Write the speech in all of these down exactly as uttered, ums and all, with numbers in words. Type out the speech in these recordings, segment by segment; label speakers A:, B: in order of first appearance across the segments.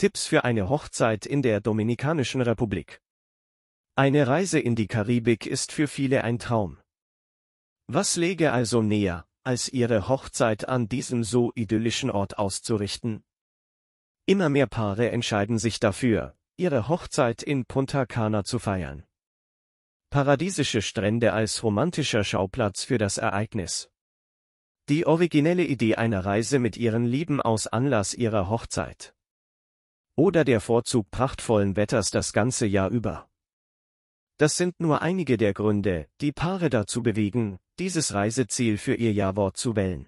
A: Tipps für eine Hochzeit in der Dominikanischen Republik. Eine Reise in die Karibik ist für viele ein Traum. Was läge also näher, als ihre Hochzeit an diesem so idyllischen Ort auszurichten? Immer mehr Paare entscheiden sich dafür, ihre Hochzeit in Punta Cana zu feiern. Paradiesische Strände als romantischer Schauplatz für das Ereignis. Die originelle Idee einer Reise mit ihren Lieben aus Anlass ihrer Hochzeit. Oder der Vorzug prachtvollen Wetters das ganze Jahr über. Das sind nur einige der Gründe, die Paare dazu bewegen, dieses Reiseziel für ihr Jawort zu wählen.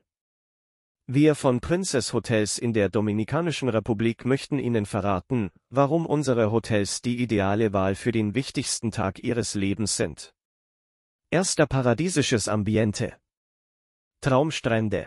A: Wir von Princess Hotels in der Dominikanischen Republik möchten Ihnen verraten, warum unsere Hotels die ideale Wahl für den wichtigsten Tag Ihres Lebens sind. Erster paradiesisches Ambiente. Traumstrände.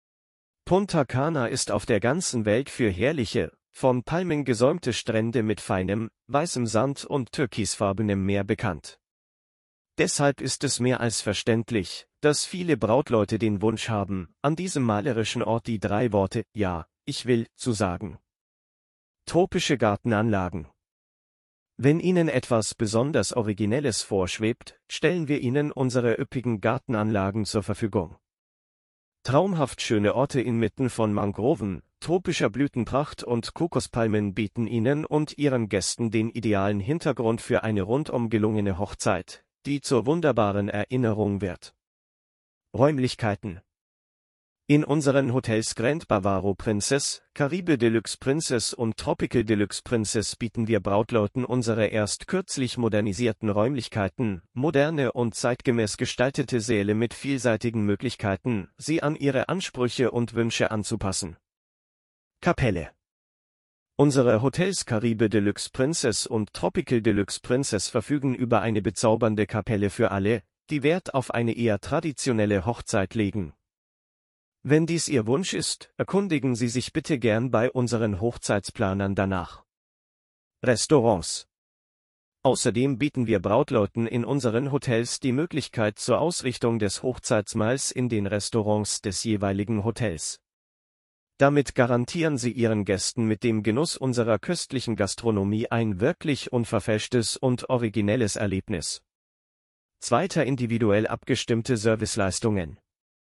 A: Punta Cana ist auf der ganzen Welt für herrliche, von Palmen gesäumte Strände mit feinem, weißem Sand und türkisfarbenem Meer bekannt. Deshalb ist es mehr als verständlich, dass viele Brautleute den Wunsch haben, an diesem malerischen Ort die drei Worte „Ja, ich will“ zu sagen. Tropische Gartenanlagen. Wenn Ihnen etwas besonders Originelles vorschwebt, stellen wir Ihnen unsere üppigen Gartenanlagen zur Verfügung. Traumhaft schöne Orte inmitten von Mangroven, tropischer Blütenpracht und Kokospalmen bieten Ihnen und Ihren Gästen den idealen Hintergrund für eine rundum gelungene Hochzeit, die zur wunderbaren Erinnerung wird. Räumlichkeiten. In unseren Hotels Grand Bavaro Princess, Caribe Deluxe Princess und Tropical Deluxe Princess bieten wir Brautleuten unsere erst kürzlich modernisierten Räumlichkeiten, moderne und zeitgemäß gestaltete Säle mit vielseitigen Möglichkeiten, sie an ihre Ansprüche und Wünsche anzupassen. Kapelle. Unsere Hotels Caribe Deluxe Princess und Tropical Deluxe Princess verfügen über eine bezaubernde Kapelle für alle, die Wert auf eine eher traditionelle Hochzeit legen. Wenn dies Ihr Wunsch ist, erkundigen Sie sich bitte gern bei unseren Hochzeitsplanern danach. Restaurants. Außerdem bieten wir Brautleuten in unseren Hotels die Möglichkeit zur Ausrichtung des Hochzeitsmahls in den Restaurants des jeweiligen Hotels. Damit garantieren Sie Ihren Gästen mit dem Genuss unserer köstlichen Gastronomie ein wirklich unverfälschtes und originelles Erlebnis. Zweiter individuell abgestimmte Serviceleistungen.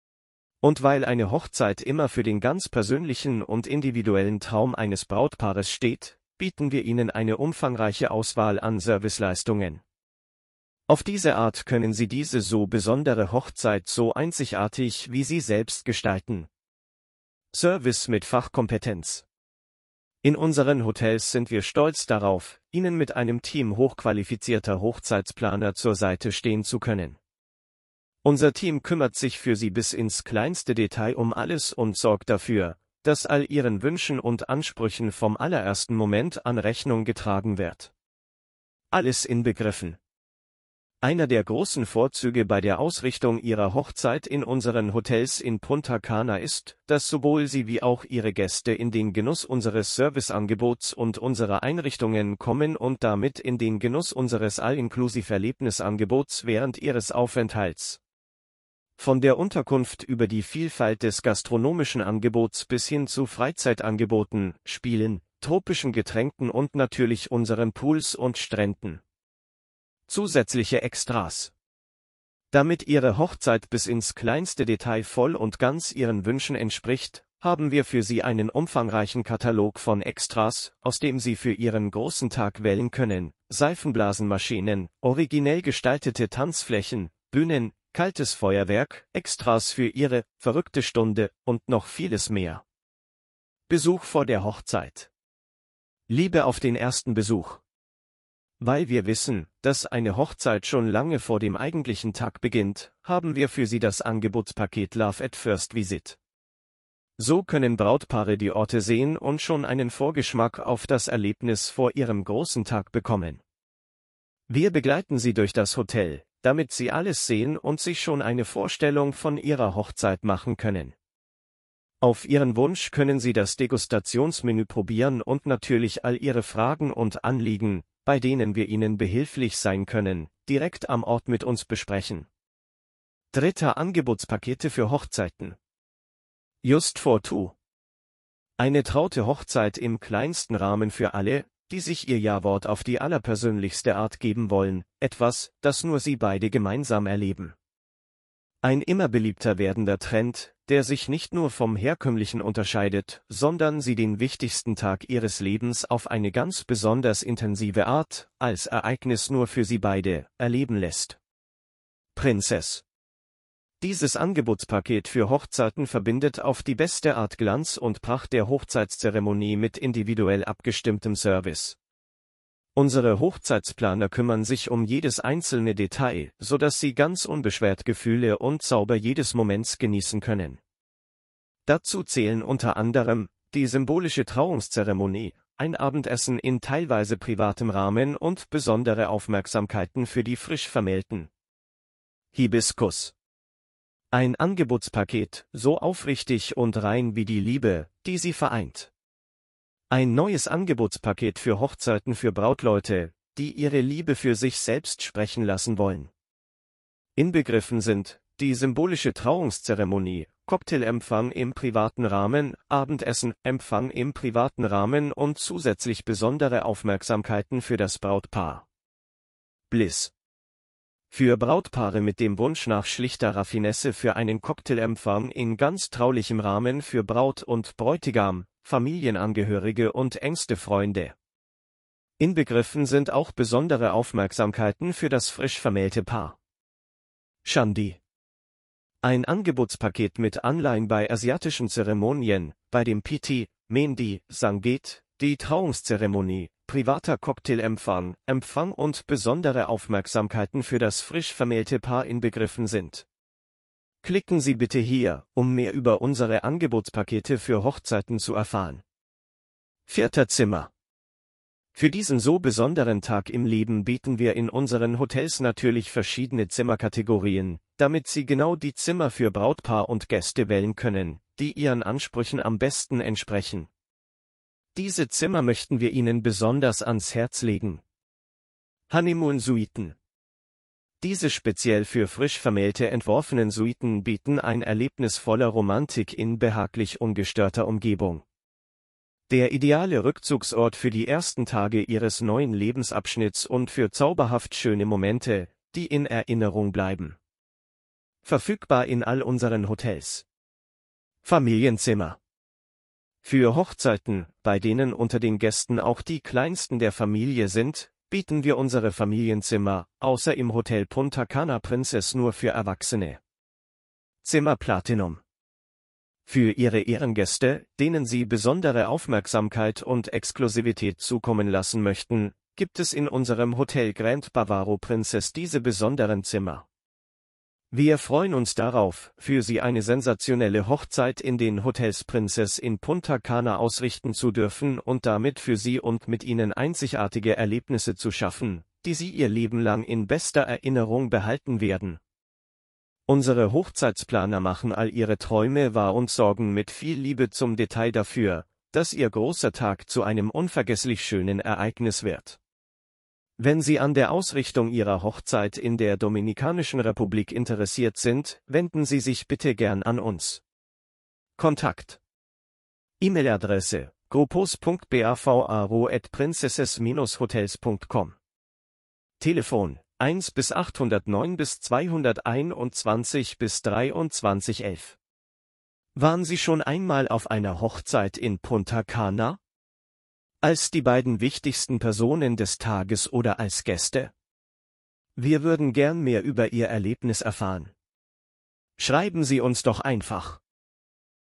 A: Und weil eine Hochzeit immer für den ganz persönlichen und individuellen Traum eines Brautpaares steht, bieten wir Ihnen eine umfangreiche Auswahl an Serviceleistungen. Auf diese Art können Sie diese so besondere Hochzeit so einzigartig wie Sie selbst gestalten. Service mit Fachkompetenz. In unseren Hotels sind wir stolz darauf, Ihnen mit einem Team hochqualifizierter Hochzeitsplaner zur Seite stehen zu können. Unser Team kümmert sich für Sie bis ins kleinste Detail um alles und sorgt dafür, dass all Ihren Wünschen und Ansprüchen vom allerersten Moment an Rechnung getragen wird. Alles inbegriffen. Einer der großen Vorzüge bei der Ausrichtung Ihrer Hochzeit in unseren Hotels in Punta Cana ist, dass sowohl Sie wie auch Ihre Gäste in den Genuss unseres Serviceangebots und unserer Einrichtungen kommen und damit in den Genuss unseres All-Inclusive-Erlebnisangebots während Ihres Aufenthalts. Von der Unterkunft über die Vielfalt des gastronomischen Angebots bis hin zu Freizeitangeboten, Spielen, tropischen Getränken und natürlich unseren Pools und Stränden. Zusätzliche Extras. Damit Ihre Hochzeit bis ins kleinste Detail voll und ganz Ihren Wünschen entspricht, haben wir für Sie einen umfangreichen Katalog von Extras, aus dem Sie für Ihren großen Tag wählen können: Seifenblasenmaschinen, originell gestaltete Tanzflächen, Bühnen, kaltes Feuerwerk, Extras für Ihre verrückte Stunde und noch vieles mehr. Besuch vor der Hochzeit. Liebe auf den ersten Besuch. Weil wir wissen, dass eine Hochzeit schon lange vor dem eigentlichen Tag beginnt, haben wir für Sie das Angebotspaket Love at First Visit. So können Brautpaare die Orte sehen und schon einen Vorgeschmack auf das Erlebnis vor ihrem großen Tag bekommen. Wir begleiten Sie durch das Hotel, damit Sie alles sehen und sich schon eine Vorstellung von Ihrer Hochzeit machen können. Auf Ihren Wunsch können Sie das Degustationsmenü probieren und natürlich all Ihre Fragen und Anliegen, bei denen wir Ihnen behilflich sein können, direkt am Ort mit uns besprechen. Dritter Angebotspakete für Hochzeiten. Just for Two. Eine traute Hochzeit im kleinsten Rahmen für alle, die sich ihr Ja-Wort auf die allerpersönlichste Art geben wollen, etwas, das nur sie beide gemeinsam erleben. Ein immer beliebter werdender Trend, der sich nicht nur vom herkömmlichen unterscheidet, sondern sie den wichtigsten Tag ihres Lebens auf eine ganz besonders intensive Art, als Ereignis nur für sie beide, erleben lässt. Prinzess. Dieses Angebotspaket für Hochzeiten verbindet auf die beste Art Glanz und Pracht der Hochzeitszeremonie mit individuell abgestimmtem Service. Unsere Hochzeitsplaner kümmern sich um jedes einzelne Detail, sodass Sie ganz unbeschwert Gefühle und Zauber jedes Moments genießen können. Dazu zählen unter anderem die symbolische Trauungszeremonie, ein Abendessen in teilweise privatem Rahmen und besondere Aufmerksamkeiten für die frisch Vermählten. Hibiskus. Ein Angebotspaket, so aufrichtig und rein wie die Liebe, die sie vereint. Ein neues Angebotspaket für Hochzeiten für Brautleute, die ihre Liebe für sich selbst sprechen lassen wollen. Inbegriffen sind die symbolische Trauungszeremonie, Cocktailempfang im privaten Rahmen, Abendessen, Empfang im privaten Rahmen und zusätzlich besondere Aufmerksamkeiten für das Brautpaar. Bliss. Für Brautpaare mit dem Wunsch nach schlichter Raffinesse für einen Cocktailempfang in ganz traulichem Rahmen für Braut und Bräutigam, Familienangehörige und engste Freunde. Inbegriffen sind auch besondere Aufmerksamkeiten für das frisch vermählte Paar. Shandi. Ein Angebotspaket mit Anleihen bei asiatischen Zeremonien, bei dem Piti, Mehndi, Sangeet, die Trauungszeremonie, privater Cocktailempfang, Empfang und besondere Aufmerksamkeiten für das frisch vermählte Paar inbegriffen sind. Klicken Sie bitte hier, um mehr über unsere Angebotspakete für Hochzeiten zu erfahren. Vierter Zimmer. Für diesen so besonderen Tag im Leben bieten wir in unseren Hotels natürlich verschiedene Zimmerkategorien, damit Sie genau die Zimmer für Brautpaar und Gäste wählen können, die Ihren Ansprüchen am besten entsprechen. Diese Zimmer möchten wir Ihnen besonders ans Herz legen. Honeymoon-Suiten. Diese speziell für frisch Vermählte entworfenen Suiten bieten ein Erlebnis voller Romantik in behaglich ungestörter Umgebung. Der ideale Rückzugsort für die ersten Tage Ihres neuen Lebensabschnitts und für zauberhaft schöne Momente, die in Erinnerung bleiben. Verfügbar in all unseren Hotels. Familienzimmer. Für Hochzeiten, bei denen unter den Gästen auch die Kleinsten der Familie sind, bieten wir unsere Familienzimmer, außer im Hotel Punta Cana Princess nur für Erwachsene. Zimmer Platinum. Für Ihre Ehrengäste, denen Sie besondere Aufmerksamkeit und Exklusivität zukommen lassen möchten, gibt es in unserem Hotel Grand Bavaro Princess diese besonderen Zimmer. Wir freuen uns darauf, für Sie eine sensationelle Hochzeit in den Hotels Princess in Punta Cana ausrichten zu dürfen und damit für Sie und mit Ihnen einzigartige Erlebnisse zu schaffen, die Sie Ihr Leben lang in bester Erinnerung behalten werden. Unsere Hochzeitsplaner machen all Ihre Träume wahr und sorgen mit viel Liebe zum Detail dafür, dass Ihr großer Tag zu einem unvergesslich schönen Ereignis wird. Wenn Sie an der Ausrichtung Ihrer Hochzeit in der Dominikanischen Republik interessiert sind, wenden Sie sich bitte gern an uns. Kontakt. E-Mail-Adresse: grupos punkt bavaro at princesses Bindestrich hotels punkt com. Telefon: eins bis achthundertneun bis zweihunderteinundzwanzig bis dreiundzwanzig elf. Waren Sie schon einmal auf einer Hochzeit in Punta Cana? Als die beiden wichtigsten Personen des Tages oder als Gäste? Wir würden gern mehr über Ihr Erlebnis erfahren. Schreiben Sie uns doch einfach.